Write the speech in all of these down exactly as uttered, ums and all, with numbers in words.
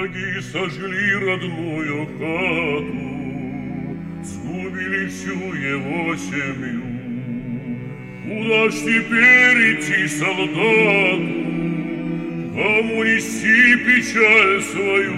враги сожгли родную хату, сгубили всю его семью. Куда ж теперь идти солдату, кому нести печаль свою?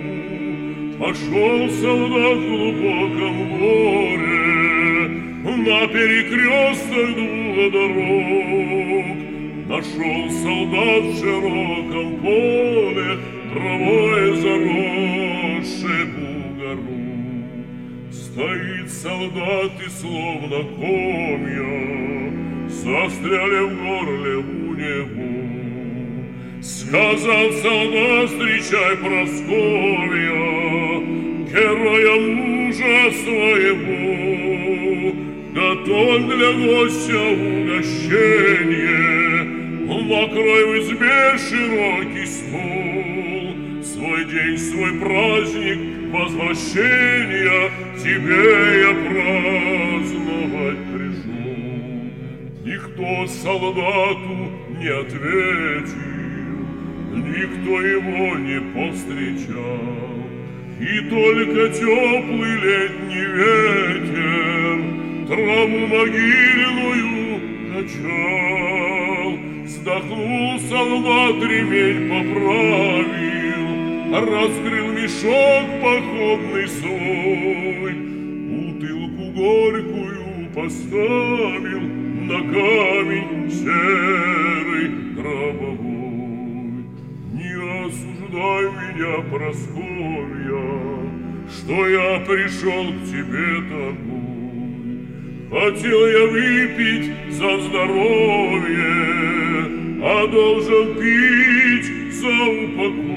Пошел солдат в глубоком горе на перекресток двух дорог. Нашел солдат в широком поле травой заросший бугорок. Стоит солдат и словно комья застряли в горле у него. Сказал солдат: встречай, Прасковья, героя мужа своего. Готовь для гостя угощение, накрой в избе широкий стол. Свой день, свой праздник возвращения тебе я праздновать пришел. Никто солдату не ответил, никто его не повстречал, и только теплый летний ветер траву могильную качал. Вздохнул солдат, ремень поправил, раскрыл мешок походный свой, бутылку горькую поставил на камень серый гробовой. Не осуждай меня, Прасковья, что я пришел к тебе такой. Хотел я выпить за здоровье, а должен пить за упокой.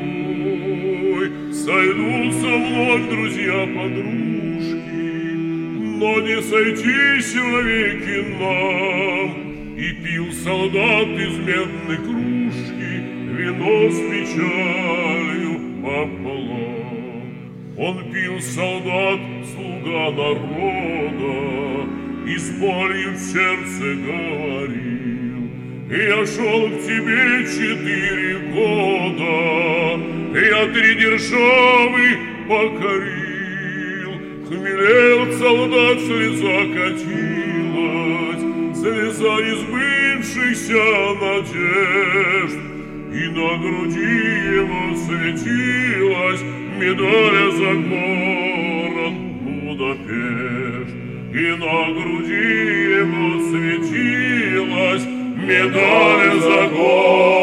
Сойдутся вновь друзья-подружки, но не сойтись вовеки нам. И пил солдат из медной кружки вино с печалью пополам. Он пил, солдат, слуга народа, и с болью в сердце говорил: я шел к тебе четыре года, я три державы покорил. Хмелел солдат, слеза катилась, слеза несбывшихся надежд, и на груди его светилась медаль за город Будапешт. И на груди его светилась медаль за город